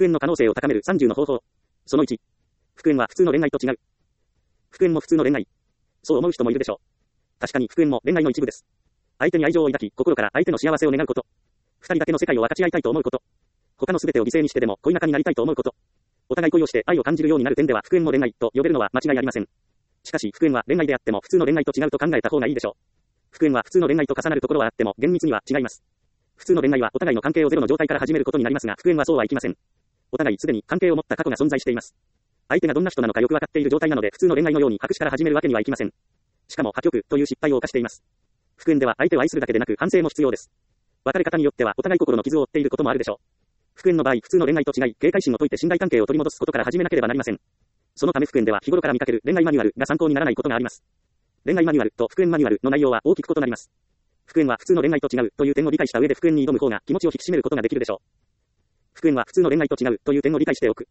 復縁の可能性を高める30の方法。その1。復縁は普通の恋愛と違う。復縁も普通の恋愛。そう思う人もいるでしょう。確かに復縁も恋愛の一部です。相手に愛情を抱き、心から相手の幸せを願うこと。二人だけの世界を分かち合いたいと思うこと。他の全てを犠牲にしてでも恋仲になりたいと思うこと。お互い恋をして愛を感じるようになる点では復縁も恋愛と呼べるのは間違いありません。しかし復縁は恋愛であっても普通の恋愛と違うと考えた方がいいでしょう。復縁は普通の恋愛と重なるところはあっても厳密には違います。普通の恋愛はお互いの関係をゼロの状態から始めることになりますが、復縁はそうはいきません。お互いすでに関係を持った過去が存在しています。相手がどんな人なのかよくわかっている状態なので普通の恋愛のように白紙から始めるわけにはいきません。しかも破局という失敗を犯しています。復縁では相手を愛するだけでなく反省も必要です。別れ方によってはお互い心の傷を負っていることもあるでしょう。復縁の場合、普通の恋愛と違い、警戒心を解いて信頼関係を取り戻すことから始めなければなりません。そのため復縁では日頃から見かける恋愛マニュアルが参考にならないことがあります。恋愛マニュアルと復縁マニュアルの内容は大きく異なります。復縁は普通の恋愛と違うという点を理解した上で復縁に挑む方が気持ちを引き締めることができるでしょう。復縁は普通の恋愛と違うという点を理解しておく。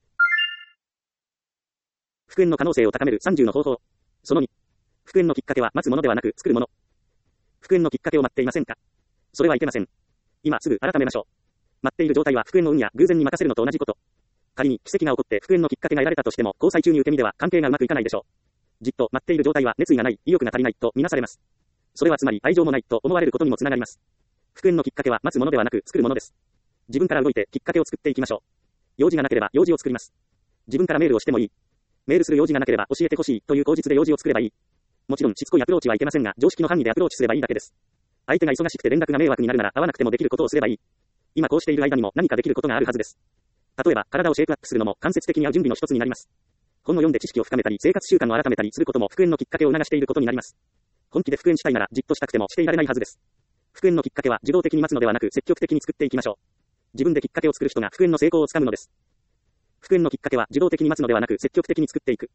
復縁の可能性を高める30の方法。その2。復縁のきっかけは待つものではなく作るもの。復縁のきっかけを待っていませんか？それはいけません。今すぐ改めましょう。待っている状態は復縁の運や偶然に任せるのと同じこと。仮に奇跡が起こって復縁のきっかけが得られたとしても、交際中に受け身では関係がうまくいかないでしょう。じっと待っている状態は熱意がない、意欲が足りないとみなされます。それはつまり愛情もないと思われることにもつながります。復縁のきっかけは待つものではなく作るものです。自分から動いてきっかけを作っていきましょう。用事がなければ用事を作ります。自分からメールをしてもいい。メールする用事がなければ教えてほしいという口実で用事を作ればいい。もちろんしつこいアプローチはいけませんが、常識の範囲でアプローチすればいいだけです。相手が忙しくて連絡が迷惑になるなら会わなくてもできることをすればいい。今こうしている間にも何かできることがあるはずです。例えば体をシェイプアップするのも間接的に会う準備の一つになります。本を読んで知識を深めたり生活習慣を改めたりすることも復縁のきっかけを促していることになります。本気で復縁したいならじっとしたくてもしていられないはずです。復縁のきっかけは自動的に待つのではなく積極的に作っていきましょう。自分できっかけを作る人が復縁の成功をつかむのです。復縁のきっかけは自動的に待つのではなく積極的に作っていく。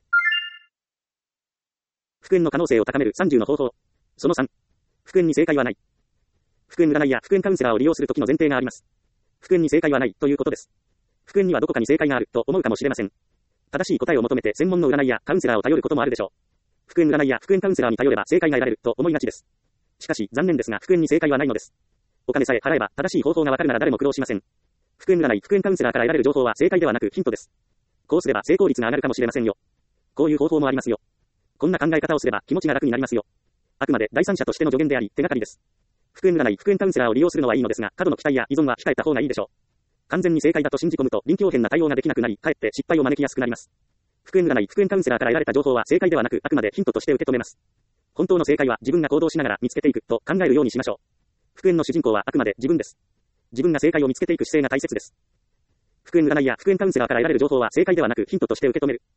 復縁の可能性を高める30の方法。その3。復縁に正解はない。復縁占いや復縁カウンセラーを利用するときの前提があります。復縁に正解はないということです。復縁にはどこかに正解があると思うかもしれません。正しい答えを求めて専門の占いやカウンセラーを頼ることもあるでしょう。復縁占いや復縁カウンセラーに頼れば正解が得られると思いがちです。しかし残念ですが復縁に正解はないのです。お金さえ払えば正しい方法がわかるなら誰も苦労しません。復縁占い、復縁カウンセラーから得られる情報は正解ではなくヒントです。こうすれば成功率が上がるかもしれませんよ。こういう方法もありますよ。こんな考え方をすれば気持ちが楽になりますよ。あくまで第三者としての助言であり手がかりです。復縁占い、復縁カウンセラーを利用するのはいいのですが、過度の期待や依存は控えた方がいいでしょう。完全に正解だと信じ込むと臨機応変な対応ができなくなり、かえって失敗を招きやすくなります。復縁占い、復縁カウンセラーから得られた情報は正解ではなく、あくまでヒントとして受け止めます。本当の正解は自分が行動しながら見つけていくと考えるようにしましょう。復縁の主人公はあくまで自分です。自分が正解を見つけていく姿勢が大切です。復縁占いや復縁カウンセラーから得られる情報は正解ではなくヒントとして受け止める。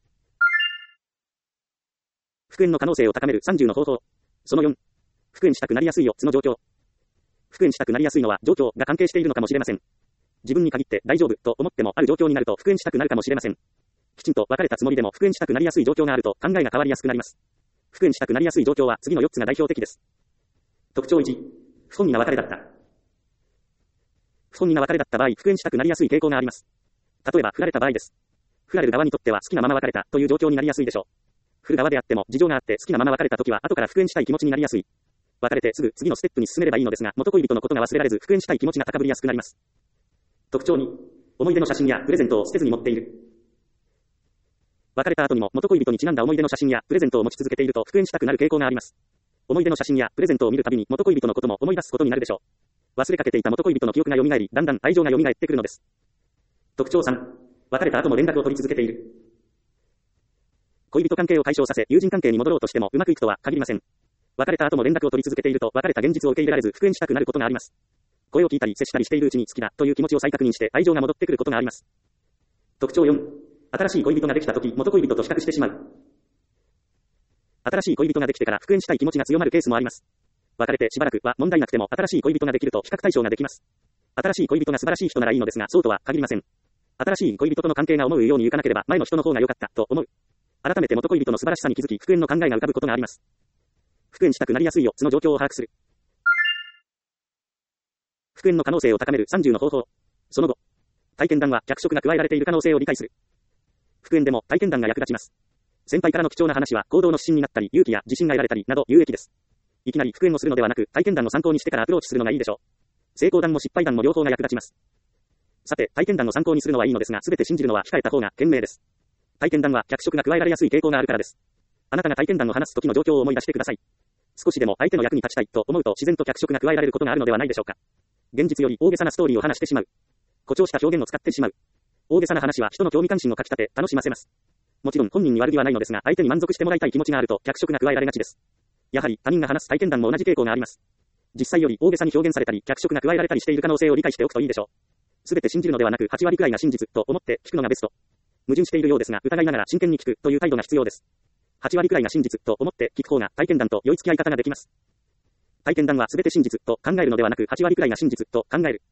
復縁の可能性を高める30の方法。その4。復縁したくなりやすい4つの状況。復縁したくなりやすいのは状況が関係しているのかもしれません。自分に限って大丈夫と思ってもある状況になると復縁したくなるかもしれません。きちんと別れたつもりでも復縁したくなりやすい状況があると考えが変わりやすくなります。復縁したくなりやすい状況は次の4つが代表的です。特徴1。不本意な別れだった。不本意な別れだった場合、復縁したくなりやすい傾向があります。例えば振られた場合です。振られる側にとっては好きなまま別れたという状況になりやすいでしょう。振る側であっても事情があって好きなまま別れたときは後から復縁したい気持ちになりやすい。別れてすぐ次のステップに進めればいいのですが、元恋人のことが忘れられず復縁したい気持ちが高ぶりやすくなります。特徴2。思い出の写真やプレゼントを捨てずに持っている。別れた後にも元恋人にちなんだ思い出の写真やプレゼントを持ち続けていると復縁したくなる傾向があります。思い出の写真やプレゼントを見るたびに元恋人のことも思い出すことになるでしょう。忘れかけていた元恋人の記憶が蘇り、だんだん愛情が蘇ってくるのです。特徴3。別れた後も連絡を取り続けている。恋人関係を解消させ、友人関係に戻ろうとしてもうまくいくとは限りません。別れた後も連絡を取り続けていると別れた現実を受け入れられず復縁したくなることがあります。声を聞いたり接したりしているうちに好きだという気持ちを再確認して愛情が戻ってくることがあります。特徴4。新しい恋人ができたとき元恋人と比較してしまう。新しい恋人ができてから復縁したい気持ちが強まるケースもあります。別れてしばらくは問題なくても新しい恋人ができると比較対象ができます。新しい恋人が素晴らしい人ならいいのですがそうとは限りません。新しい恋人との関係が思うようにいかなければ前の人の方が良かったと思う。改めて元恋人の素晴らしさに気づき復縁の考えが浮かぶことがあります。復縁したくなりやすい4つの状況を把握する。復縁の可能性を高める30の方法。その後。体験談は脚色が加えられている可能性を理解する。復縁でも体験談が役立ちます。先輩からの貴重な話は行動の指針になったり、勇気や自信が得られたりなど有益です。いきなり復縁をするのではなく、体験談を参考にしてからアプローチするのがいいでしょう。成功談も失敗談も両方が役立ちます。 さて、体験談を参考にするのはいいのですが、すべて信じるのは控えた方が賢明です。体験談は脚色が加えられやすい傾向があるからです。あなたが体験談を話す時の状況を思い出してください。少しでも相手の役に立ちたいと思うと自然と脚色が加えられることがあるのではないでしょうか。現実より大げさなストーリーを話してしまう。誇張した表現を使ってしまう。大げさな話は人の興味関心をかき立て楽しませます。もちろん本人に悪気はないのですが、相手に満足してもらいたい気持ちがあると脚色が加えられがちです。やはり他人が話す体験談も同じ傾向があります。実際より大げさに表現されたり脚色が加えられたりしている可能性を理解しておくといいでしょう。すべて信じるのではなく8割くらいが真実と思って聞くのがベスト。矛盾しているようですが疑いながら真剣に聞くという態度が必要です。8割くらいが真実と思って聞く方が体験談と良い付き合い方ができます。体験談はすべて真実と考えるのではなく8割くらいが真実と考える。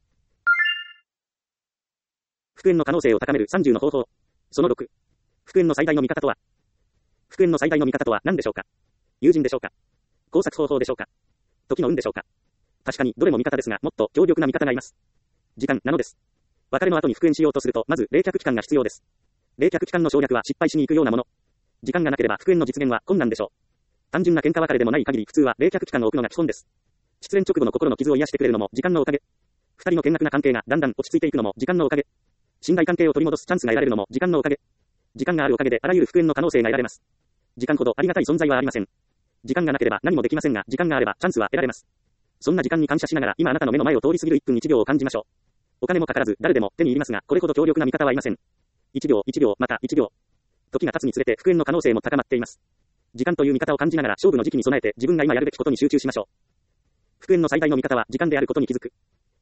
復縁の可能性を高める30の方法。その6。復縁の最大の見方とは。復縁の最大の見方とは何でしょうか。友人でしょうか。工作方法でしょうか。時の運でしょうか。確かにどれも味方ですが、もっと強力な味方がいます。時間なのです。別れの後に復縁しようとすると、まず冷却期間が必要です。冷却期間の省略は失敗しに行くようなもの。時間がなければ復縁の実現は困難でしょう。単純な喧嘩別れでもない限り普通は冷却期間を置くのが基本です。失恋直後の心の傷を癒してくれるのも時間のおかげ。二人の険悪な関係がだんだん落ち着いていくのも時間のおかげ。信頼関係を取り戻すチャンスが得られるのも時間のおかげ。時間があるおかげであらゆる復縁の可能性が得られます。時間ほどありがたい存在はありません。時間がなければ何もできませんが、時間があればチャンスは得られます。そんな時間に感謝しながら今あなたの目の前を通り過ぎる1分1秒を感じましょう。お金もかからず誰でも手に入りますが、これほど強力な味方はいません。1秒1秒また1秒。時が経つにつれて復縁の可能性も高まっています。時間という味方を感じながら勝負の時期に備えて自分が今やるべきことに集中しましょう。復縁の最大の味方は時間であることに気づく。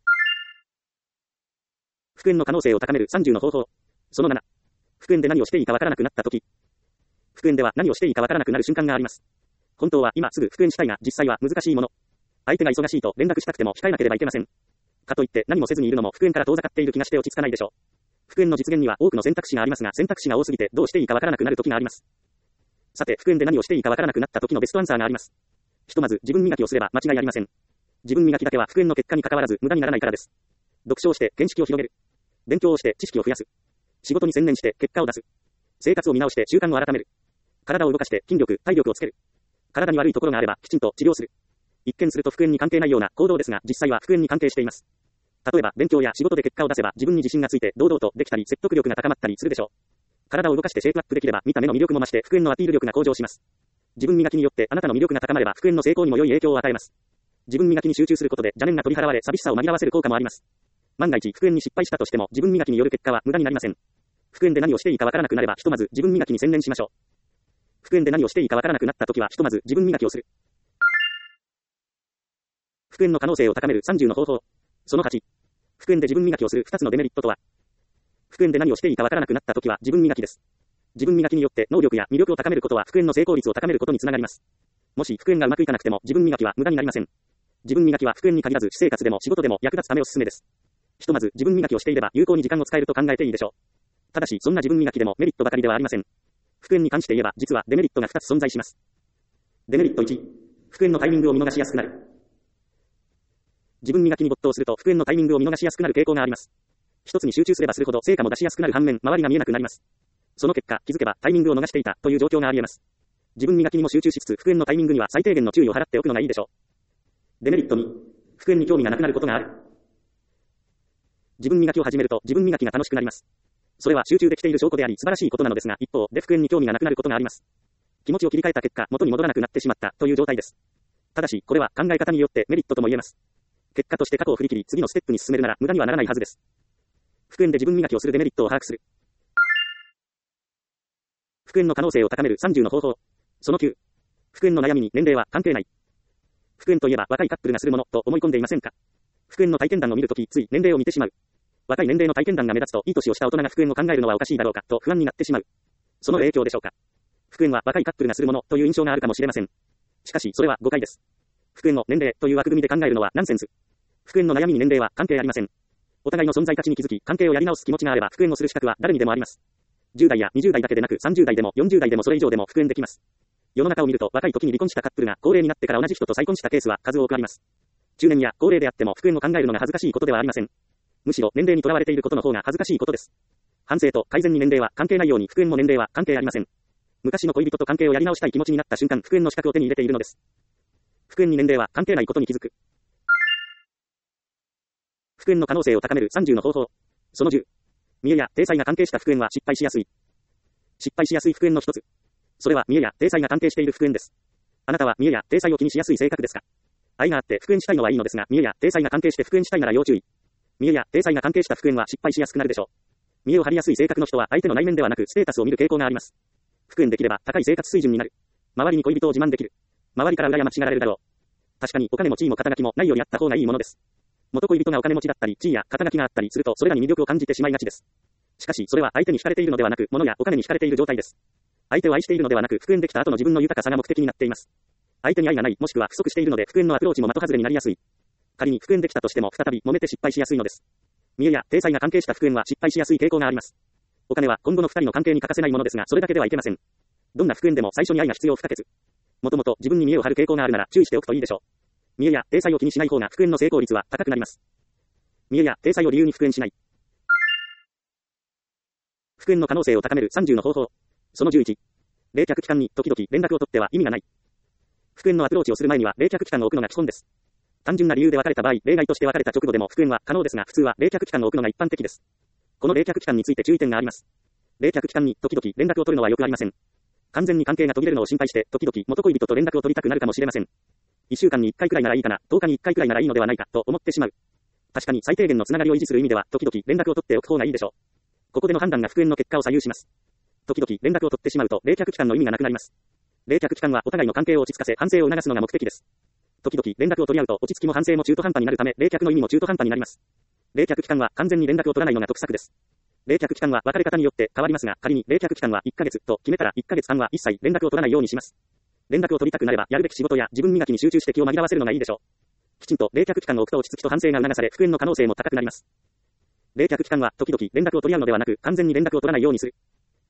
復縁の可能性を高める30の方法。その7。復縁で何をしていいかわからなくなった時。復縁では何をしていいかわからなくなる瞬間があります。本当は今すぐ復縁したいが実際は難しいもの。相手が忙しいと連絡したくても控えなければいけません。かといって何もせずにいるのも復縁から遠ざかっている気がして落ち着かないでしょう。復縁の実現には多くの選択肢がありますが、選択肢が多すぎてどうしていいかわからなくなる時があります。さて、復縁で何をしていいかわからなくなった時のベストアンサーがあります。ひとまず自分磨きをすれば間違いありません。自分磨きだけは復縁の結果に関わらず無駄にならないからです。読書をして見識を広げる。勉強をして知識を増やす。仕事に専念して結果を出す。生活を見直して習慣を改める。体を動かして筋力、体力をつける。体に悪いところがあればきちんと治療する。一見すると復縁に関係ないような行動ですが、実際は復縁に関係しています。例えば勉強や仕事で結果を出せば自分に自信がついて堂々とできたり説得力が高まったりするでしょう。体を動かしてシェイプアップできれば見た目の魅力も増して復縁のアピール力が向上します。自分磨きによってあなたの魅力が高まれば復縁の成功にも良い影響を与えます。自分磨きに集中することで邪念が取り払われ寂しさを紛らわせる効果もあります。万が一復縁に失敗したとしても自分磨きによる結果は無駄になりません。復縁で何をしていいかわからなくなればひとまず自分磨きに専念しましょう。復縁で何をしていいかわからなくなった時はひとまず自分磨きをする。復縁の可能性を高める30の方法。その8。復縁で自分磨きをする2つのデメリットとは。復縁で何をしていいかわからなくなった時は自分磨きです。自分磨きによって能力や魅力を高めることは復縁の成功率を高めることにつながります。もし復縁がうまくいかなくても自分磨きは無駄になりません。自分磨きは復縁に限らず私生活でも仕事でも役立つためおすすめです。ひとまず自分磨きをしていれば有効に時間を使えると考えていいでしょう。ただしそんな自分磨きでもメリットばかりではありません。復縁に関して言えば実はデメリットが2つ存在します。デメリット1。復縁のタイミングを見逃しやすくなる。自分磨きに没頭すると復縁のタイミングを見逃しやすくなる傾向があります。一つに集中すればするほど成果も出しやすくなる反面周りが見えなくなります。その結果気づけばタイミングを逃していたという状況があり得ます。自分磨きにも集中しつつ復縁のタイミングには最低限の注意を払っておくのがいいでしょう。デメリット2。復縁に興味がなくなることがある。自分磨きを始めると自分磨きが楽しくなります。それは集中できている証拠であり素晴らしいことなのですが、一方で復縁に興味がなくなることがあります。気持ちを切り替えた結果元に戻らなくなってしまったという状態です。ただしこれは考え方によってメリットとも言えます。結果として過去を振り切り次のステップに進めるなら無駄にはならないはずです。復縁で自分磨きをするデメリットを把握する。復縁の可能性を高める30の方法。その9。復縁の悩みに年齢は関係ない。復縁といえば若いカップルがするものと思い込んでいませんか。復縁の体験談を見るときつい年齢を見てしまう。若い年齢の体験談が目立つといい年をした大人が復縁を考えるのはおかしいだろうかと不安になってしまう。その影響でしょうか。復縁は若いカップルがするものという印象があるかもしれません。しかしそれは誤解です。復縁を年齢という枠組みで考えるのはナンセンス。復縁の悩みに年齢は関係ありません。お互いの存在価値に気づき関係をやり直す気持ちがあれば復縁をする資格は誰にでもあります。10代や20代だけでなく30代でも40代でもそれ以上でも復縁できます。世の中を見ると若い時に離婚したカップルが高齢になってから同じ人と再婚したケースは数多くあります。中年や高齢であっても復縁を考えるのが恥ずかしいことではありません。むしろ年齢にとらわれていることの方が恥ずかしいことです。反省と改善に年齢は関係ないように復縁も年齢は関係ありません。昔の恋人と関係をやり直したい気持ちになった瞬間復縁の資格を手に入れているのです。復縁に年齢は関係ないことに気づく。復縁の可能性を高める30の方法。 その10。見栄や体裁が関係した復縁は失敗しやすい。失敗しやすい復縁の一つ。それは見栄や体裁が関係している復縁です。あなたは見栄や体裁を気にしやすい性格ですか？愛があって復縁したいのはいいのですが、見栄や体裁が関係して復縁したいなら要注意。見栄や体裁が関係した復縁は失敗しやすくなるでしょう。見栄を張りやすい性格の人は相手の内面ではなくステータスを見る傾向があります。復縁できれば高い生活水準になる。周りに恋人を自慢できる。周りから羨ましがられるだろう。確かにお金も地位も肩書きもないよりあった方がいいものです。元恋人がお金持ちだったり地位や肩書きがあったりするとそれらに魅力を感じてしまいがちです。しかしそれは相手に惹かれているのではなく物やお金に惹かれている状態です。相手を愛しているのではなく復縁できた後の自分の豊かさが目的になっています。相手に愛がないもしくは不足しているので復縁のアプローチも的外れになりやすい。仮に復縁できたとしても再び揉めて失敗しやすいのです。見栄や体裁が関係した復縁は失敗しやすい傾向があります。お金は今後の二人の関係に欠かせないものですがそれだけではいけません。どんな復縁でも最初に愛が必要不可欠。もともと自分に見栄を張る傾向があるなら注意しておくといいでしょう。見栄や体裁を気にしない方が復縁の成功率は高くなります。見栄や体裁を理由に復縁しない。復縁の可能性を高める30の方法。その11。冷却期間に時々連絡を取っては意味がない。復縁のアプローチをする前には冷却期間を置くのが基本です。単純な理由で別れた場合、例外として別れた直後でも復縁は可能ですが、普通は冷却期間を置くのが一般的です。この冷却期間について注意点があります。冷却期間に時々連絡を取るのはよくありません。完全に関係が途切れるのを心配して、時々元恋人と連絡を取りたくなるかもしれません。1週間に1回くらいならいいかな、10日に1回くらいならいいのではないか、と思ってしまう。確かに最低限のつながりを維持する意味では、時々連絡を取っておく方がいいでしょう。ここでの判断が復縁の結果を左右します。時々連絡を取ってしまうと、冷却期間の意味がなくなります。冷却期間はお互いの関係を落ち着かせ、反省を促すのが目的です。時々連絡を取り合うと、落ち着きも反省も中途半端になるため、冷却の意味も中途半端になります。冷却期間は完全に連絡を取らないのが得策です。冷却期間は別れ方によって変わりますが、仮に冷却期間は1ヶ月と決めたら1ヶ月間は一切連絡を取らないようにします。連絡を取りたくなれば、やるべき仕事や自分磨きに集中して気を紛らわせるのがいいでしょう。きちんと冷却期間を置くと落ち着きと反省が促され、復縁の可能性も高くなります。冷却期間は時々連絡を取り合うのではなく、完全に連絡を取らないようにする。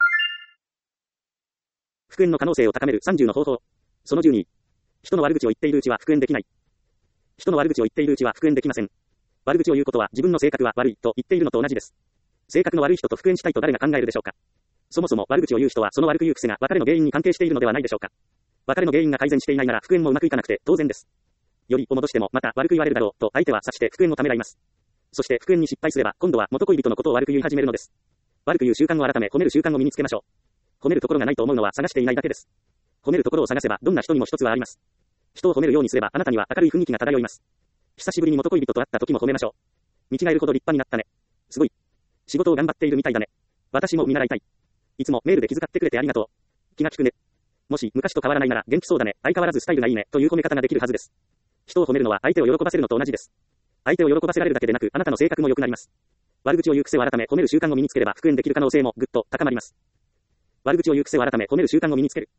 復縁の可能性を高める30の方法。その12。人の悪口を言っているうちは復縁できない。人の悪口を言っているうちは復縁できません。悪口を言うことは自分の性格は悪いと言っているのと同じです。性格の悪い人と復縁したいと誰が考えるでしょうか。そもそも悪口を言う人はその悪く言う癖が別れの原因に関係しているのではないでしょうか。別れの原因が改善していないなら復縁もうまくいかなくて当然です。よりを戻してもまた悪く言われるだろうと相手は察して復縁をためらいます。そして復縁に失敗すれば今度は元恋人のことを悪く言い始めるのです。悪く言う習慣を改め褒める習慣を身につけましょう。褒めるところがないと思うのは探していないだけです。褒めるところを探せばどんな人にも一つはあります。人を褒めるようにすればあなたには明るい雰囲気が漂います。久しぶりに元恋人と会った時も褒めましょう。見違えるほど立派になったね。すごい。仕事を頑張っているみたいだね。私も見習いたい。いつもメールで気遣ってくれてありがとう。気が利くね。もし昔と変わらないなら元気そうだね。相変わらずスタイルがいいね。という褒め方ができるはずです。人を褒めるのは相手を喜ばせるのと同じです。相手を喜ばせられるだけでなくあなたの性格も良くなります。悪口を言う癖を改め褒める習慣を身につければ復縁できる可能性もぐっと高まります。悪口を言う癖を改め褒める習慣を身につける。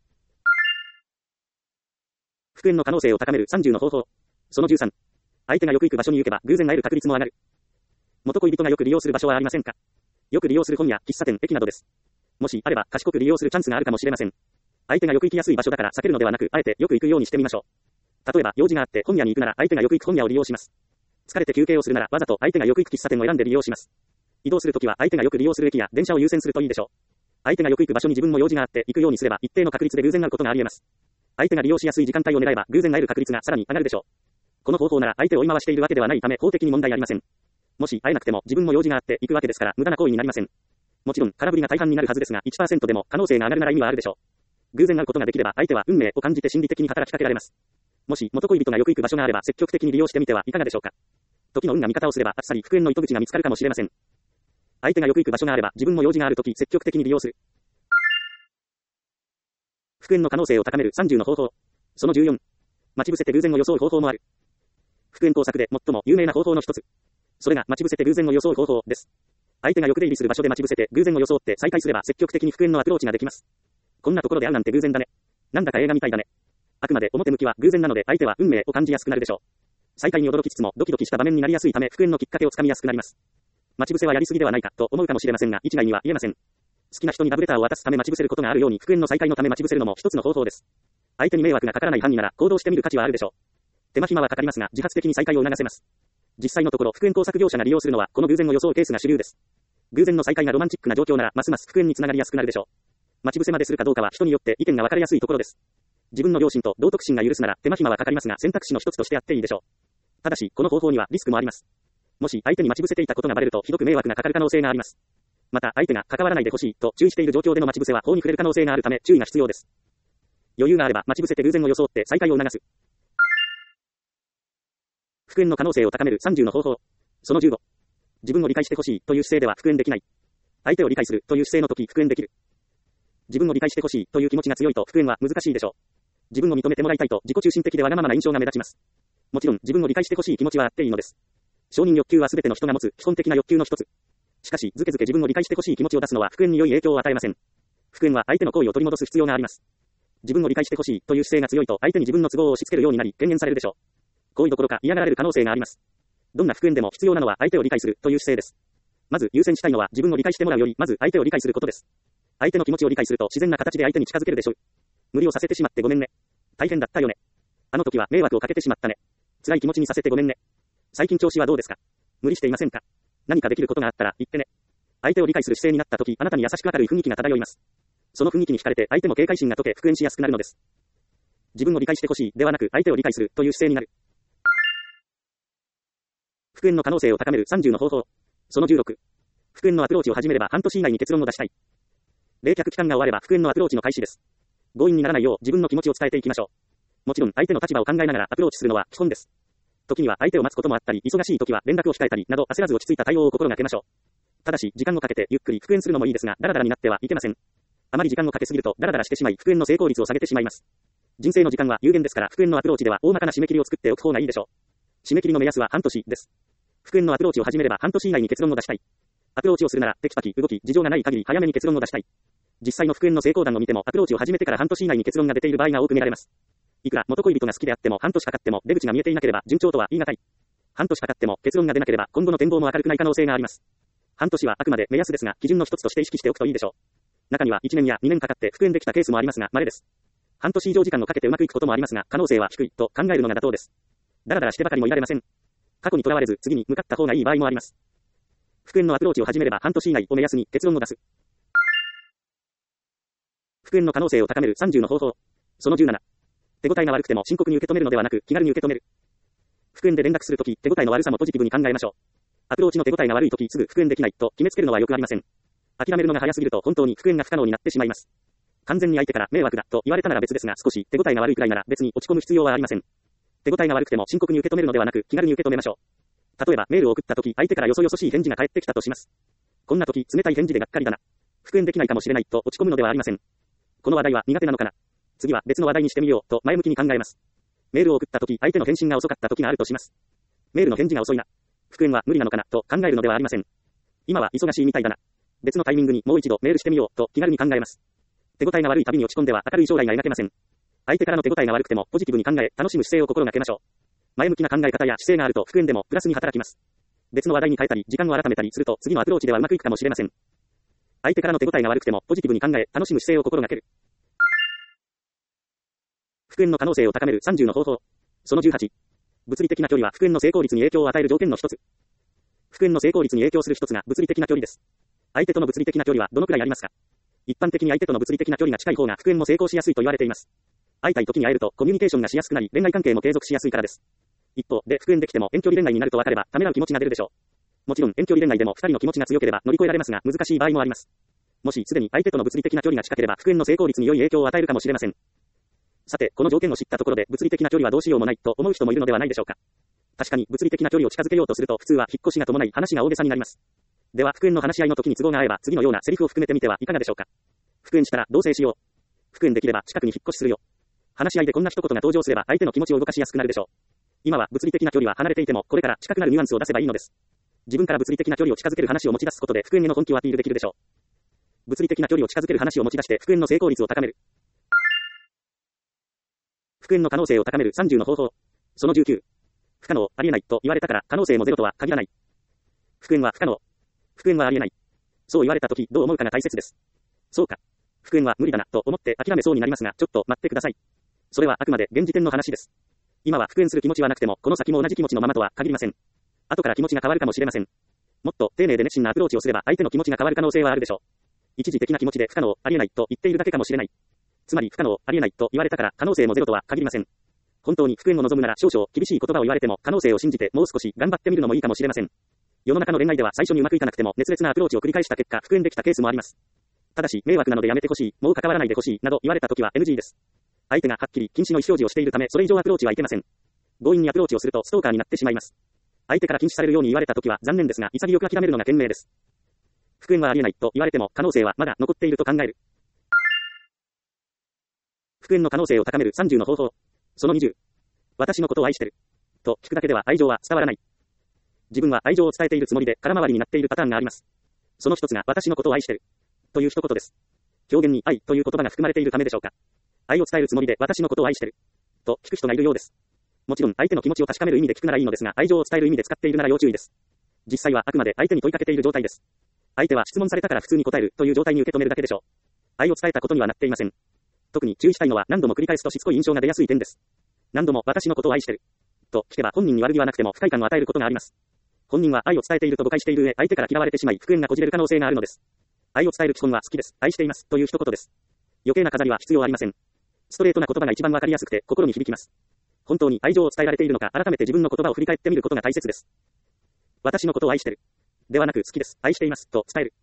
復縁の可能性を高める30の方法。その13。相手がよく行く場所に行けば偶然会える確率も上がる。元恋人がよく利用する場所はありませんか？よく利用する本や喫茶店、駅などです。もしあれば賢く利用するチャンスがあるかもしれません。相手がよく行きやすい場所だから避けるのではなく、あえてよく行くようにしてみましょう。例えば用事があって本屋に行くなら相手がよく行く本屋を利用します。疲れて休憩をするならわざと相手がよく行く喫茶店を選んで利用します。移動するときは相手がよく利用する駅や電車を優先するといいでしょう。相手がよく行く場所に自分も用事があって行くようにすれば一定の確率で偶然会うことがあり得ます。相手が利用しやすい時間帯を狙えば偶然会える確率がさらに上がるでしょう。この方法なら相手を追い回しているわけではないため法的に問題ありません。もし会えなくても自分も用事があって行くわけですから無駄な行為になりません。もちろん空振りが大半になるはずですが 1% でも可能性が上がるなら意味はあるでしょう。偶然会うことができれば相手は運命を感じて心理的に働きかけられます。もし元恋人がよく行く場所があれば積極的に利用してみてはいかがでしょうか。時の運が味方をすればあっさり復縁の糸口が見つかるかもしれません。相手がよく行く場所があれば自分も用事があるとき積極的に利用する。復縁の可能性を高める30の方法。その14。待ち伏せて偶然を装う方法もある。復縁工作で最も有名な方法の一つ。それが待ち伏せて偶然を装う方法です。相手がよく出入りする場所で待ち伏せて偶然を装って再会すれば積極的に復縁のアプローチができます。こんなところで会うなんて偶然だね。なんだか映画みたいだね。あくまで表向きは偶然なので相手は運命を感じやすくなるでしょう。再会に驚きつつもドキドキした場面になりやすいため復縁のきっかけをつかみやすくなります。待ち伏せはやりすぎではないかと思うかもしれませんが一概には言えません。好きな人にラブレターを渡すため待ち伏せることがあるように復縁の再会のため待ち伏せるのも一つの方法です。相手に迷惑がかからない範囲なら行動してみる価値はあるでしょう。手間暇はかかりますが自発的に再会を促せます。実際のところ復縁工作業者が利用するのはこの偶然を装うケースが主流です。偶然の再会がロマンチックな状況ならますます復縁につながりやすくなるでしょう。待ち伏せまでするかどうかは人によって意見が分かりやすいところです。自分の良心と道徳心が許すなら手間暇はかかりますが選択肢の一つとしてあっていいでしょう。ただしこの方法にはリスクもあります。 もし相手に待ち伏せていたことがバレるとひどく迷惑がかかる可能性があります。また相手が関わらないでほしいと注意している状況での待ち伏せは法に触れる可能性があるため注意が必要です。余裕があれば待ち伏せて偶然を装って再会を促す。復縁の可能性を高める30の方法。その15。自分を理解してほしいという姿勢では復縁できない。相手を理解するという姿勢の時復縁できる。自分を理解してほしいという気持ちが強いと復縁は難しいでしょう。自分を認めてもらいたいと自己中心的でわがままな印象が目立ちます。もちろん自分を理解してほしい気持ちはあっていいのです。承認欲求は全ての人が持つ基本的な欲求の一つ。しかし、ずけずけ自分を理解してほしい気持ちを出すのは復縁に良い影響を与えません。復縁は相手の行為を取り戻す必要があります。自分を理解してほしいという姿勢が強いと相手に自分の都合を押し付けるようになり、軽減されるでしょう。行為どころか嫌がられる可能性があります。どんな復縁でも必要なのは相手を理解するという姿勢です。まず優先したいのは自分を理解してもらうより、まず相手を理解することです。相手の気持ちを理解すると自然な形で相手に近づけるでしょう。無理をさせてしまってごめんね。大変だったよね。あの時は迷惑をかけてしまったね。辛い気持ちにさせてごめんね。最近調子はどうですか？無理していませんか？何かできることがあったら言ってね。相手を理解する姿勢になった時、あなたに優しく明るい雰囲気が漂います。その雰囲気に惹かれて相手も警戒心が解け復縁しやすくなるのです。自分を理解してほしいではなく相手を理解するという姿勢になる。復縁の可能性を高める30の方法。その16。復縁のアプローチを始めれば半年以内に結論を出したい。冷却期間が終われば復縁のアプローチの開始です。強引にならないよう自分の気持ちを伝えていきましょう。もちろん相手の立場を考えながらアプローチするのは基本です。時には相手を待つこともあったり、忙しい時は連絡を控えたりなど焦らず落ち着いた対応を心がけましょう。ただし時間をかけてゆっくり復縁するのもいいですが、ダラダラになってはいけません。あまり時間をかけすぎるとダラダラしてしまい復縁の成功率を下げてしまいます。人生の時間は有限ですから、復縁のアプローチでは大まかな締め切りを作っておく方がいいでしょう。締め切りの目安は半年です。復縁のアプローチを始めれば半年以内に結論を出したい。アプローチをするならテキパキ動き、事情がない限り早めに結論を出したい。実際の復縁の成功談を見てもアプローチを始めてから半年以内に結論が出ている場合が多く見られます。いくら元恋人が好きであっても半年かかっても出口が見えていなければ順調とは言い難い。半年かかっても結論が出なければ今後の展望も明るくない可能性があります。半年はあくまで目安ですが基準の一つとして意識しておくといいでしょう。中には1年や2年かかって復縁できたケースもありますが稀です。半年以上時間をかけてうまくいくこともありますが可能性は低いと考えるのが妥当です。だらだらしてばかりもいられません。過去にとらわれず次に向かった方がいい場合もあります。復縁のアプローチを始めれば半年以内を目安に結論を出す。復縁の可能性を高める30の方法。その17。手応えが悪くても深刻に受け止めるのではなく気軽に受け止める。復縁で連絡するとき、手応えの悪さもポジティブに考えましょう。アプローチの手応えが悪いときすぐ復縁できないと決めつけるのはよくありません。諦めるのが早すぎると本当に復縁が不可能になってしまいます。完全に相手から迷惑だと言われたなら別ですが、少し手応えが悪いくらいなら別に落ち込む必要はありません。手応えが悪くても深刻に受け止めるのではなく気軽に受け止めましょう。例えばメールを送ったとき相手からよそよそしい返事が返ってきたとします。こんなとき冷たい返事でがっかりだな。復縁できないかもしれないと落ち込むのではありません。この話題は苦手なのかな。次は別の話題にしてみようと前向きに考えます。メールを送ったとき相手の返信が遅かったときがあるとします。メールの返事が遅いな。復縁は無理なのかなと考えるのではありません。今は忙しいみたいだな。別のタイミングにもう一度メールしてみようと気軽に考えます。手応えが悪い旅に落ち込んでは明るい将来が描けません。相手からの手応えが悪くてもポジティブに考え楽しむ姿勢を心がけましょう。前向きな考え方や姿勢があると復縁でもプラスに働きます。別の話題に変えたり時間を改めたりすると次のアプローチではうまくいくかもしれません。相手からの手応えが悪くてもポジティブに考え楽しむ姿勢を心がける。復縁の可能性を高める30の方法。その18。物理的な距離は復縁の成功率に影響を与える条件の一つ。復縁の成功率に影響する一つが物理的な距離です。相手との物理的な距離はどのくらいありますか？一般的に相手との物理的な距離が近い方が復縁も成功しやすいと言われています。会いたい時に会えるとコミュニケーションがしやすくなり恋愛関係も継続しやすいからです。一方で復縁できても遠距離恋愛になると分かればためらう気持ちが出るでしょう。もちろん遠距離恋愛でも二人の気持ちが強ければ乗り越えられますが難しい場合もあります。もしすでに相手との物理的な距離が近ければ復縁の成功率に良い影響を与えるかもしれません。さて、この条件を知ったところで物理的な距離はどうしようもないと思う人もいるのではないでしょうか。確かに物理的な距離を近づけようとすると普通は引っ越しが伴い話が大げさになります。では復縁の話し合いの時に都合が合えば次のようなセリフを含めてみてはいかがでしょうか。復縁したら同棲しよう。復縁できれば近くに引っ越しするよ。話し合いでこんな一言が登場すれば相手の気持ちを動かしやすくなるでしょう。今は物理的な距離は離れていてもこれから近くなるニュアンスを出せばいいのです。自分から物理的な距離を近づける話を持ち出すことで復縁への本気をアピールできるでしょう。物理的な距離を近づける話を持ち出して復縁の成功率を高める。復縁の可能性を高める30の方法。その19。不可能、ありえないと言われたから可能性もゼロとは限らない。復縁は不可能。復縁はありえない。そう言われたときどう思うかが大切です。そうか。復縁は無理だなと思って諦めそうになりますがちょっと待ってください。それはあくまで現時点の話です。今は復縁する気持ちはなくてもこの先も同じ気持ちのままとは限りません。後から気持ちが変わるかもしれません。もっと丁寧で熱心なアプローチをすれば相手の気持ちが変わる可能性はあるでしょう。一時的な気持ちで不可能、ありえないと言っているだけかもしれない。つまり不可能、ありえないと言われたから可能性もゼロとは限りません。本当に復縁を望むなら少々厳しい言葉を言われても可能性を信じてもう少し頑張ってみるのもいいかもしれません。 世の中の恋愛では最初にうまくいかなくても熱烈なアプローチを繰り返した結果、復縁できたケースもあります。ただし、迷惑なのでやめてほしい、もう関わらないでほしい、など言われたときは NG です。相手がはっきり禁止の意思表示をしているため、それ以上アプローチはいけません。強引にアプローチをするとストーカーになってしまいます。相手から禁止されるように言われたときは残念ですが、潔く諦めるのが賢明です。復縁はありえないと言われても可能性はまだ残っていると考える。復縁の可能性を高める30の方法。その20。私のことを愛してる。と聞くだけでは愛情は伝わらない。自分は愛情を伝えているつもりで空回りになっているパターンがあります。その一つが私のことを愛してる。という一言です。表現に愛という言葉が含まれているためでしょうか。愛を伝えるつもりで私のことを愛してる。と聞く人がいるようです。もちろん相手の気持ちを確かめる意味で聞くならいいのですが、愛情を伝える意味で使っているなら要注意です。実際はあくまで相手に問いかけている状態です。相手は質問されたから普通に答えるという状態に受け止めるだけでしょう。愛を伝えたことにはなっていません。特に注意したいのは何度も繰り返すとしつこい印象が出やすい点です。何度も私のことを愛してる。と聞けば本人に悪気はなくても不快感を与えることがあります。本人は愛を伝えていると誤解している上、相手から嫌われてしまい復縁がこじれる可能性があるのです。愛を伝える基本は好きです、愛していますという一言です。余計な飾りは必要ありません。ストレートな言葉が一番わかりやすくて心に響きます。本当に愛情を伝えられているのか、改めて自分の言葉を振り返ってみることが大切です。私のことを愛してる。ではなく好きです、愛していますと伝える。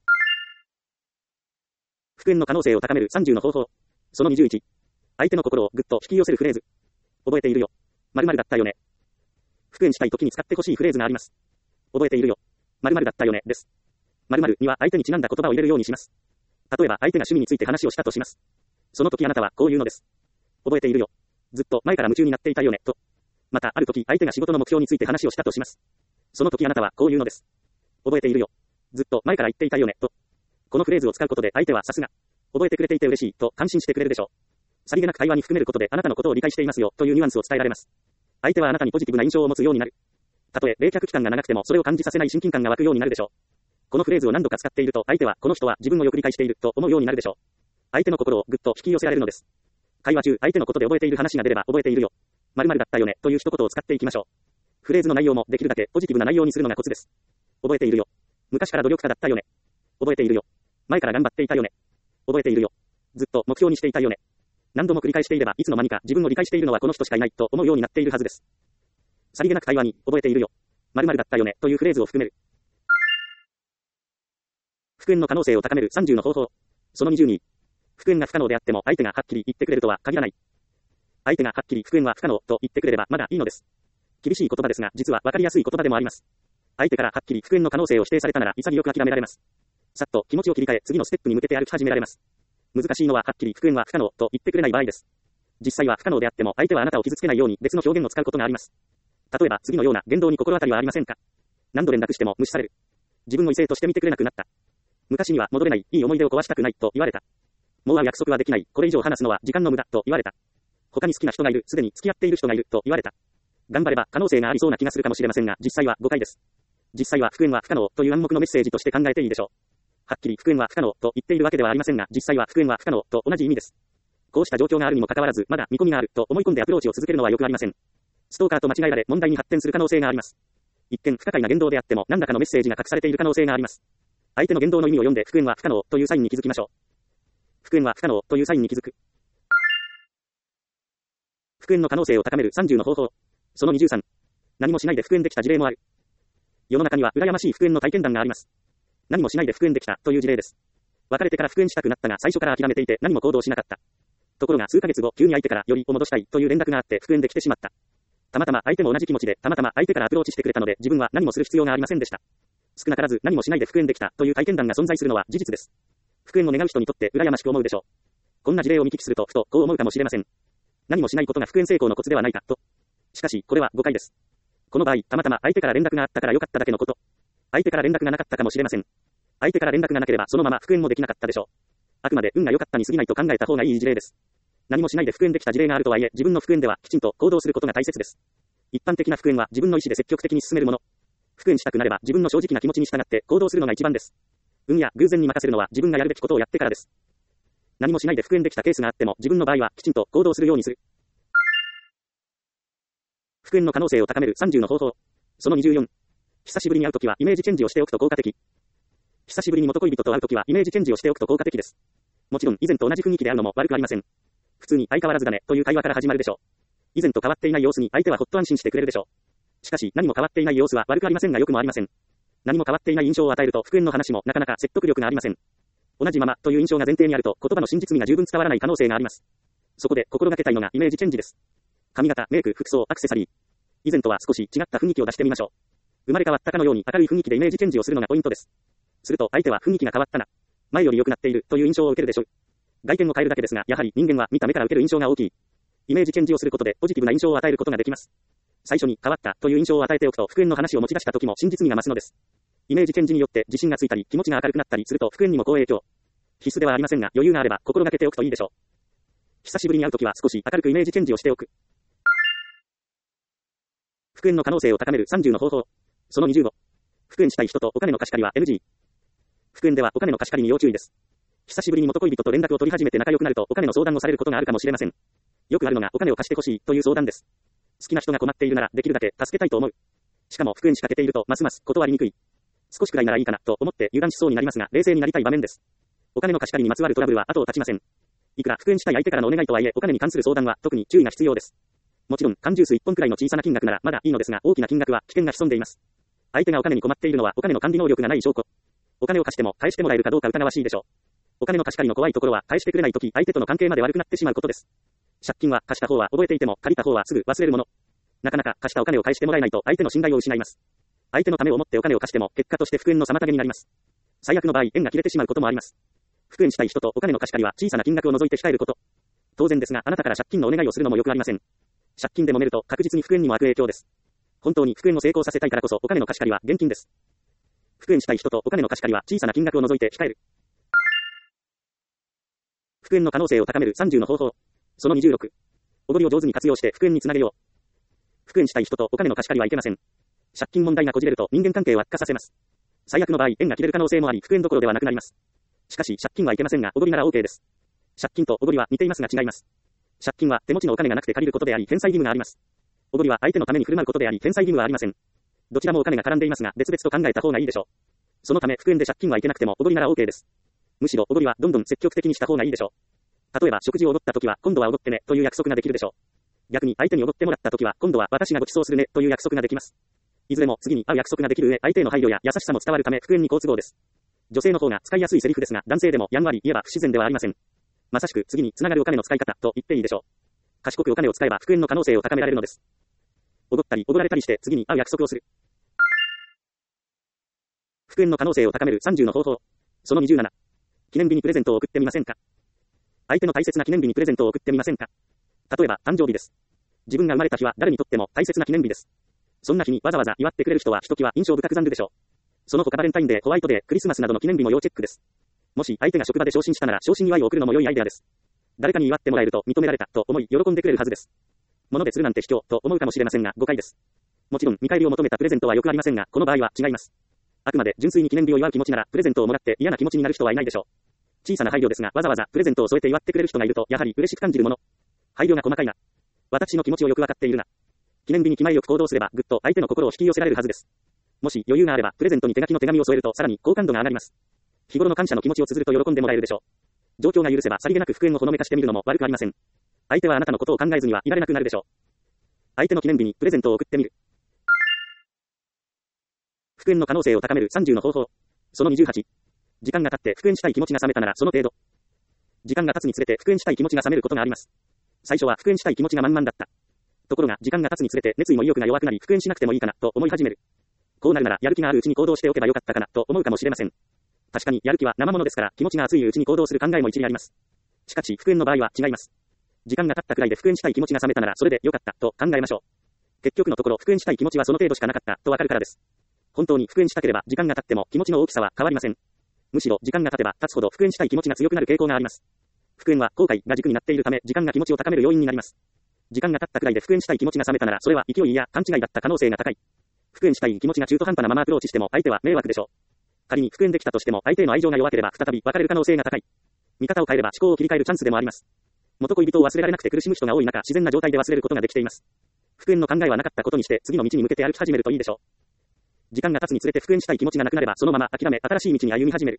復縁の可能性を高める30の方法。その21。相手の心をぐっと引き寄せるフレーズ。覚えているよ。〇〇だったよね。復縁したい時に使ってほしいフレーズがあります。覚えているよ。〇〇だったよねです。〇〇には相手にちなんだ言葉を入れるようにします。例えば相手が趣味について話をしたとします。その時あなたはこう言うのです。覚えているよ。ずっと前から夢中になっていたよねと。またある時相手が仕事の目標について話をしたとします。その時あなたはこう言うのです。覚えているよ。ずっと前から言っていたよねと。このフレーズを使うことで相手はさすが覚えてくれていて嬉しいと感心してくれるでしょう。さりげなく会話に含めることであなたのことを理解していますよというニュアンスを伝えられます。相手はあなたにポジティブな印象を持つようになる。たとえ冷却期間が長くてもそれを感じさせない親近感が湧くようになるでしょう。このフレーズを何度か使っていると相手はこの人は自分をよく理解していると思うようになるでしょう。相手の心をぐっと引き寄せられるのです。会話中相手のことで覚えている話が出れば覚えているよ。〇〇だったよねという一言を使っていきましょう。フレーズの内容もできるだけポジティブな内容にするのがコツです。覚えているよ。昔から努力家だったよね。覚えているよ。前から頑張っていたよね。覚えているよ。ずっと目標にしていたよね。何度も繰り返していればいつの間にか自分を理解しているのはこの人しかいないと思うようになっているはずです。さりげなく会話に覚えているよ。〇〇だったよねというフレーズを含める。復縁の可能性を高める30の方法。その22。復縁が不可能であっても相手がはっきり言ってくれるとは限らない。相手がはっきり復縁は不可能と言ってくれればまだいいのです。厳しい言葉ですが実はわかりやすい言葉でもあります。相手からはっきり復縁の可能性を否定されたなら潔く諦められます。さっと気持ちを切り替え次のステップに向けて歩き始められます。難しいのははっきり復縁は不可能と言ってくれない場合です。実際は不可能であっても相手はあなたを傷つけないように別の表現を使うことがあります。例えば次のような言動に心当たりはありませんか。何度連絡しても無視される。自分の異性として見てくれなくなった。昔には戻れない、いい思い出を壊したくないと言われた。もう会う約束はできない、これ以上話すのは時間の無駄と言われた。他に好きな人がいる、すでに付き合っている人がいると言われた。頑張れば可能性がありそうな気がするかもしれませんが、実際は誤解です。実際は復縁は不可能という暗黙のメッセージとして考えていいでしょう。はっきり復縁は不可能と言っているわけではありませんが、実際は復縁は不可能と同じ意味です。こうした状況があるにもかかわらず、まだ見込みがあると思い込んでアプローチを続けるのはよくありません。ストーカーと間違えられ問題に発展する可能性があります。一見不可解な言動であっても何らかのメッセージが隠されている可能性があります。相手の言動の意味を読んで復縁は不可能というサインに気づきましょう。復縁は不可能というサインに気づく。復縁の可能性を高める30の方法。その23。何もしないで復縁できた事例もある。世の中には羨ましい復縁の体験談があります。何もしないで復縁できたという事例です。別れてから復縁したくなったが最初から諦めていて何も行動しなかった。ところが数ヶ月後急に相手からよりを戻したいという連絡があって復縁できてしまった。たまたま相手も同じ気持ちでたまたま相手からアプローチしてくれたので自分は何もする必要がありませんでした。少なからず何もしないで復縁できたという体験談が存在するのは事実です。復縁を願う人にとって羨ましく思うでしょう。こんな事例を見聞きするとふとこう思うかもしれません。何もしないことが復縁成功のコツではないかと。しかしこれは誤解です。この場合たまたま相手から連絡があったから良かっただけのこと。相手から連絡がなかったかもしれません。相手から連絡がなければそのまま復縁もできなかったでしょう。あくまで運が良かったに過ぎないと考えた方がいい事例です。何もしないで復縁できた事例があるとはいえ自分の復縁ではきちんと行動することが大切です。一般的な復縁は自分の意思で積極的に進めるもの。復縁したくなれば自分の正直な気持ちに従って行動するのが一番です。運や偶然に任せるのは自分がやるべきことをやってからです。何もしないで復縁できたケースがあっても自分の場合はきちんと行動するようにする。復縁の可能性を高める30の方法。その24。久しぶりに会うときはイメージチェンジをしておくと効果的。久しぶりに元恋人と会うときはイメージチェンジをしておくと効果的です。もちろん以前と同じ雰囲気で会うのも悪くありません。普通に相変わらずだねという会話から始まるでしょう。以前と変わっていない様子に相手はほっと安心してくれるでしょう。しかし何も変わっていない様子は悪くありませんが良くもありません。 何も変わっていない印象を与えると復縁の話もなかなか説得力がありません。同じままという印象が前提にあると言葉の真実味が十分伝わらない可能性があります。そこで心がけたいのがイメージチェンジです。髪型、メイク、服装、アクセサリー。以前とは少し違った雰囲気を出してみましょう。生まれ変わったかのように明るい雰囲気でイメージチェンジをするのがポイントです。すると相手は雰囲気が変わったな、前より良くなっているという印象を受けるでしょう。外見を変えるだけですが、やはり人間は見た目から受ける印象が大きい。イメージチェンジをすることでポジティブな印象を与えることができます。最初に変わったという印象を与えておくと復縁の話を持ち出した時も真実味が増すのです。イメージチェンジによって自信がついたり気持ちが明るくなったりすると復縁にも好影響。必須ではありませんが余裕があれば心がけておくといいでしょう。久しぶりに会うときは少し明るくイメージチェンジをしておく。復縁の可能性を高める30の方法。その25。復縁したい人とお金の貸し借りは NG。復縁ではお金の貸し借りに要注意です。久しぶりに元恋人と連絡を取り始めて仲良くなるとお金の相談をされることがあるかもしれません。よくあるのがお金を貸してほしいという相談です。好きな人が困っているならできるだけ助けたいと思う。しかも復縁しかけているとますます断りにくい。少しくらいならいいかなと思って油断しそうになりますが冷静になりたい場面です。お金の貸し借りにまつわるトラブルは後を絶ちません。いくら復縁したい相手からのお願いとはいえお金に関する相談は特に注意が必要です。もちろん缶ジュース1本くらいの小さな金額ならまだいいのですが大きな金額は危険が潜んでいます。相手がお金に困っているのはお金の管理能力がない証拠。お金を貸しても返してもらえるかどうか疑わしいでしょう。お金の貸し借りの怖いところは返してくれないとき相手との関係まで悪くなってしまうことです。借金は貸した方は覚えていても借りた方はすぐ忘れるもの。なかなか貸したお金を返してもらえないと相手の信頼を失います。相手のためを思ってお金を貸しても結果として復縁の妨げになります。最悪の場合縁が切れてしまうこともあります。復縁したい人とお金の貸し借りは小さな金額を除いて控えること。当然ですがあなたから借金のお願いをするのもよくありません。借金で揉めると確実に復縁にも悪影響です。本当に復縁を成功させたいからこそお金の貸し借りは現金です。復縁したい人とお金の貸し借りは小さな金額を除いて控える。復縁の可能性を高める30の方法。その26。おごりを上手に活用して復縁につなげよう。復縁したい人とお金の貸し借りはいけません。借金問題がこじれると人間関係を悪化させます。最悪の場合縁が切れる可能性もあり復縁どころではなくなります。しかし借金はいけませんがおごりなら OK です。借金とおごりは似ていますが違います。借金は手持ちのお金がなくて借りることであり返済義務があります。おごりは相手のために振る舞うことであり返済義務はありません。どちらもお金が絡んでいますが別々と考えた方がいいでしょう。そのため復縁で借金はいけなくてもおごりなら OK です。むしろおごりはどんどん積極的にした方がいいでしょう。例えば食事をおごった時は今度はおごってねという約束ができるでしょう。逆に相手におごってもらった時は今度は私がご馳走するねという約束ができます。いずれも次に会う約束ができる上相手への配慮や優しさも伝わるため復縁に好都合です。女性の方が使いやすいセリフですが男性でもやんわり言えば不自然ではありません。まさしく次につながるお金の使い方と言っていいでしょう。賢くお金を使えば復縁の可能性を高められるのです。おごったりおごられたりして次に会う約束をする。復縁の可能性を高める30の方法。その27。記念日にプレゼントを送ってみませんか。相手の大切な記念日にプレゼントを送ってみませんか。例えば誕生日です。自分が生まれた日は誰にとっても大切な記念日です。そんな日にわざわざ祝ってくれる人はひときわ印象深く残るでしょう。その他バレンタインデー、ホワイトデー、クリスマスなどの記念日も要チェックです。もし相手が職場で昇進したなら昇進祝いを送るのも良いアイデアです。誰かに祝ってもらえると認められたと思い喜んでくれるはずです。物でするなんて卑怯と思うかもしれませんが誤解です。もちろん見返りを求めたプレゼントはよくありませんがこの場合は違います。あくまで純粋に記念日を祝う気持ちならプレゼントをもらって嫌な気持ちになる人はいないでしょう。小さな配慮ですがわざわざプレゼントを添えて祝ってくれる人がいるとやはり嬉しく感じるもの。配慮が細かいな。私の気持ちをよくわかっているな。記念日に気前よく行動すればぐっと相手の心を引き寄せられるはずです。もし余裕があればプレゼントに手書きの手紙を添えるとさらに好感度が上がります。日頃の感謝の気持ちを綴ると喜んでもらえるでしょう。状況が許せばさりげなく復縁をほのめかしてみるのも悪くありません。相手はあなたのことを考えずにはいられなくなるでしょう。相手の記念日にプレゼントを送ってみる。復縁の可能性を高める30の方法。その28。時間が経って復縁したい気持ちが冷めたならその程度。時間が経つにつれて復縁したい気持ちが冷めることがあります。最初は復縁したい気持ちが満々だった。ところが時間が経つにつれて熱意も意欲が弱くなり復縁しなくてもいいかなと思い始める。こうなるならやる気があるうちに行動しておけばよかったかなと思うかもしれません。確かにやる気は生ものですから気持ちが熱いうちに行動する考えも一理あります。しかし復縁の場合は違います。時間が経ったくらいで復縁したい気持ちが冷めたならそれでよかったと考えましょう。結局のところ復縁したい気持ちはその程度しかなかったとわかるからです。本当に復縁したければ時間が経っても気持ちの大きさは変わりません。むしろ時間が経てば経つほど復縁したい気持ちが強くなる傾向があります。復縁は後悔が軸になっているため時間が気持ちを高める要因になります。時間が経ったくらいで復縁したい気持ちが冷めたならそれは勢いや勘違いだった可能性が高い。復縁したい気持ちが中途半端なままアプローチしても相手は迷惑でしょう。仮に復縁できたとしても相手への愛情が弱ければ再び別れる可能性が高い。見方を変えれば思考を切り替えるチャンスでもあります。元恋人を忘れられなくて苦しむ人が多い中自然な状態で忘れることができています。復縁の考えはなかったことにして次の道に向けて歩き始めるといいでしょう。時間が経つにつれて復縁したい気持ちがなくなればそのまま諦め新しい道に歩み始める。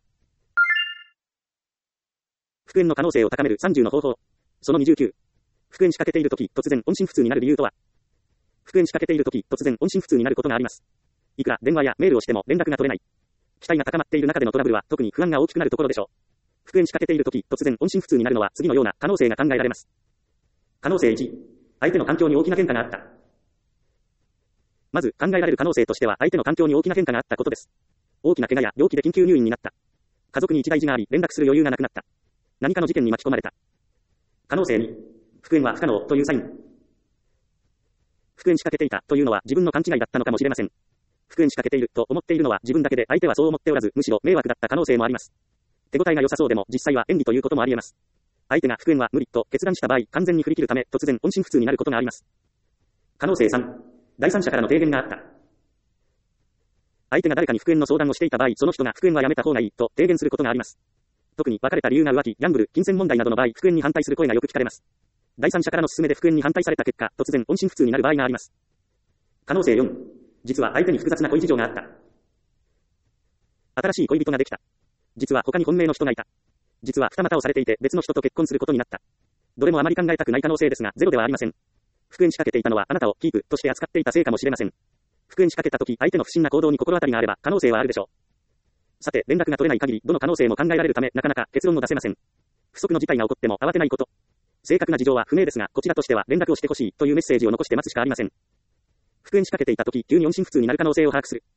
復縁の可能性を高める30の方法。その29。復縁しかけているとき突然音信不通になる理由とは。復縁しかけているとき突然音信不通になることがあります。 いくら電話やメールをしても連絡が取れない。期待が高まっている中でのトラブルは特に不安が大きくなるところでしょう。復縁しかけているとき、突然音信不通になるのは次のような可能性が考えられます。可能性1、相手の環境に大きな変化があった。まず考えられる可能性としては相手の環境に大きな変化があったことです。大きな怪我や病気で緊急入院になった。家族に一大事があり連絡する余裕がなくなった。何かの事件に巻き込まれた。可能性2、復縁は不可能というサイン。復縁しかけていたというのは自分の勘違いだったのかもしれません。復縁しかけていると思っているのは自分だけで相手はそう思っておらずむしろ迷惑だった可能性もあります。手応えが良さそうでも実際は演技ということもあり得ます。相手が復縁は無理と決断した場合完全に振り切るため突然音信不通になることがあります。可能性3、第三者からの提言があった。相手が誰かに復縁の相談をしていた場合その人が復縁はやめた方がいいと提言することがあります。特に別れた理由が浮気、ギャンブル、金銭問題などの場合復縁に反対する声がよく聞かれます。第三者からの勧めで復縁に反対された結果突然音信不通になる場合があります。可能性4、実は相手に複雑な恋事情があった。新しい恋人ができた。実は他に本命の人がいた。実は二股をされていて別の人と結婚することになった。どれもあまり考えたくない可能性ですがゼロではありません。復縁しかけていたのはあなたをキープとして扱っていたせいかもしれません。復縁しかけたとき相手の不審な行動に心当たりがあれば可能性はあるでしょう。さて連絡が取れない限りどの可能性も考えられるためなかなか結論を出せません。不測の事態が起こっても慌てないこと。正確な事情は不明ですがこちらとしては連絡をしてほしいというメッセージを残して待つしかありません。復縁しかけていたとき急に音信不通になる可能性を把握する。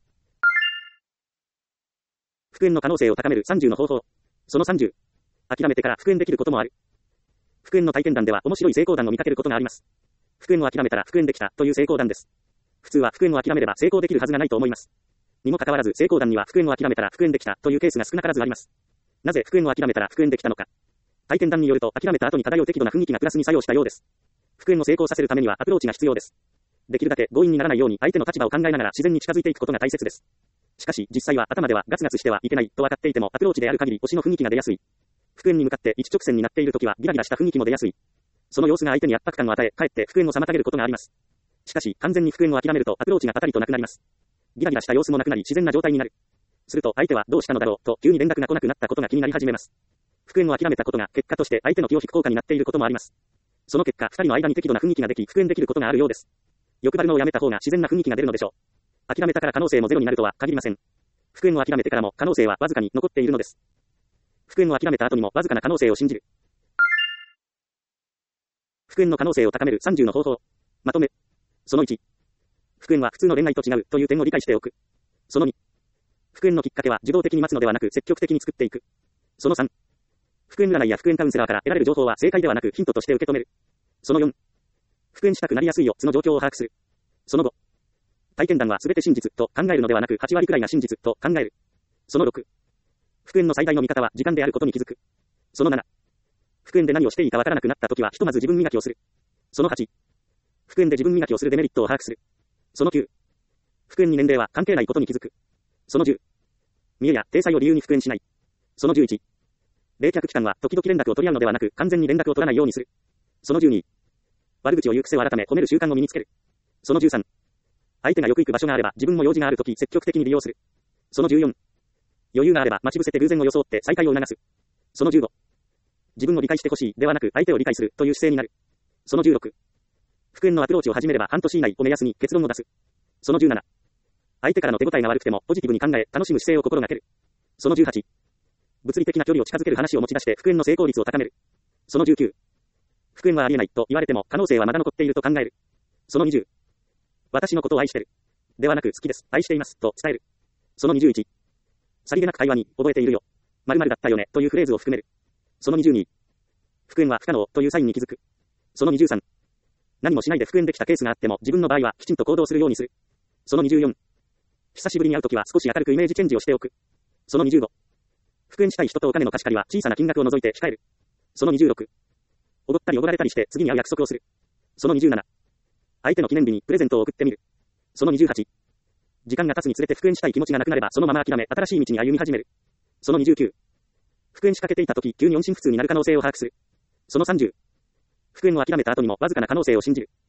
復縁の可能性を高める30の方法。その30、諦めてから復縁できることもある。復縁の体験談では面白い成功談を見かけることがあります。復縁を諦めたら復縁できたという成功談です。普通は復縁を諦めれば成功できるはずがないと思います。にもかかわらず成功談には復縁を諦めたら復縁できたというケースが少なからずあります。なぜ復縁を諦めたら復縁できたのか。体験談によると諦めた後に漂う適度な雰囲気がプラスに作用したようです。復縁を成功させるためにはアプローチが必要です。できるだけ強引にならないように相手の立場を考えながら自然に近づいていくことが大切です。しかし実際は頭ではガツガツしてはいけないと分かっていてもアプローチである限り推しの雰囲気が出やすい。復縁に向かって一直線になっているときはギラギラした雰囲気も出やすい。その様子が相手に圧迫感を与え、かえって復縁を妨げることがあります。しかし完全に復縁を諦めるとアプローチがパタリとなくなります。ギラギラした様子もなくなり自然な状態になる。すると相手はどうしたのだろうと急に連絡が来なくなったことが気になり始めます。復縁を諦めたことが結果として相手の気を引く効果になっていることもあります。その結果二人の間に適度な雰囲気ができ復縁できることがあるようです。欲張るのをやめた方が自然な雰囲気が出るのでしょう。諦めたから可能性もゼロになるとは限りません。復縁を諦めてからも可能性はわずかに残っているのです。復縁を諦めた後にもわずかな可能性を信じる。復縁の可能性を高める30の方法。まとめ。その1。復縁は普通の恋愛と違うという点を理解しておく。その2。復縁のきっかけは受動的に待つのではなく積極的に作っていく。その3。復縁占いや復縁カウンセラーから得られる情報は正解ではなくヒントとして受け止める。その4。復縁したくなりやすい4つの状況を把握する。その5。体験談は全て真実と考えるのではなく8割くらいが真実と考える。その6。復縁の最大の見方は時間であることに気づく。その7。復縁で何をしていいかわからなくなったときはひとまず自分磨きをする。その8。復縁で自分磨きをするデメリットを把握する。その9。復縁に年齢は関係ないことに気づく。その10。見栄や体裁を理由に復縁しない。その11。冷却期間は時々連絡を取り合うのではなく完全に連絡を取らないようにする。その12。悪口を言う癖を改め褒める習慣を身につける。その13。相手がよく行く場所があれば自分も用事があるとき積極的に利用する。その14。余裕があれば待ち伏せて偶然を装って再会を促す。その15。自分を理解してほしいではなく相手を理解するという姿勢になる。その16。復縁のアプローチを始めれば半年以内を目安に結論を出す。その17。相手からの手応えが悪くてもポジティブに考え楽しむ姿勢を心がける。その18。物理的な距離を近づける話を持ち出して復縁の成功率を高める。その19。復縁はありえないと言われても可能性はまだ残っていると考える。その20。私のことを愛してる。ではなく好きです、愛していますと伝える。その21。さりげなく会話に覚えているよ。〇〇だったよねというフレーズを含める。その22。復縁は不可能というサインに気づく。その23。何もしないで復縁できたケースがあっても自分の場合はきちんと行動するようにする。その24。久しぶりに会うときは少し明るくイメージチェンジをしておく。その25。復縁したい人とお金の貸し借りは小さな金額を除いて控える。その26。おごったりおごられたりして次に会う約束をする。その27。相手の記念日にプレゼントを送ってみる。その28。時間が経つにつれて復縁したい気持ちがなくなればそのまま諦め新しい道に歩み始める。その29。復縁しかけていたとき急に音信不通になる可能性を把握する。その30。復縁を諦めた後にもわずかな可能性を信じる。